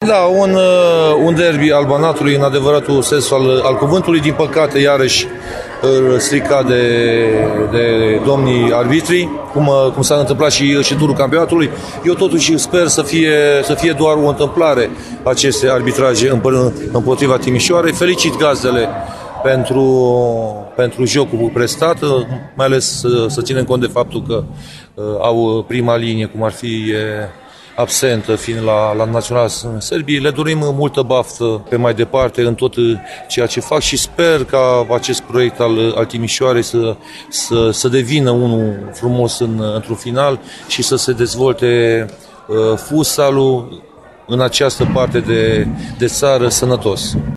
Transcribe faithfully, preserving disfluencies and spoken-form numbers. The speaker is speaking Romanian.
Da, un, un derby al Banatului în adevăratul sens al, al cuvântului, din păcate iarăși stricat de, de domnii arbitri, cum, cum s-a întâmplat și, și turul campionatului. Eu totuși sper să fie, să fie doar o întâmplare aceste arbitraje împotriva Timișoarei. Felicit gazdele pentru, pentru jocul prestat, mai ales să, să ținem cont de faptul că uh, au prima linie, cum ar fi uh, absentă, fiind la, la Național Serbiei. Le dorim multă baftă pe mai departe în tot ceea ce fac și sper ca acest proiect al, al Timișoarei să, să, să devină unul frumos în, într-un final și să se dezvolte uh, futsalul în această parte de, de țară sănătos.